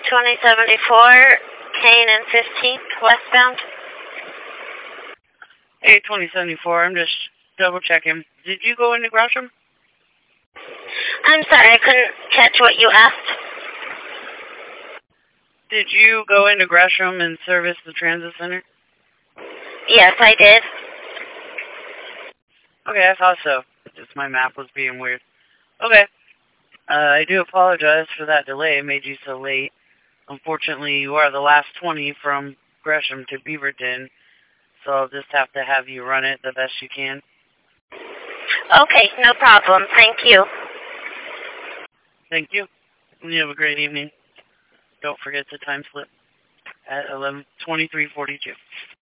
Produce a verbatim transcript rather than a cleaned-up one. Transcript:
twenty seventy-four, Kane and fifteenth, westbound. Hey, twenty seventy-four, I'm just double checking. Did you go into Gresham? I'm sorry, I couldn't catch what you asked. Did you go into Gresham and service the transit center? Yes, I did. Okay, I thought so. Just my map was being weird. Okay. Uh, I do apologize for that delay. It made you so late. Unfortunately, you are the last twenty from Gresham to Beaverton, so I'll just have to have you run it the best you can. Okay, no problem. Thank you. Thank you. You have a great evening. Don't forget to time slip at eleven twenty-three forty-two.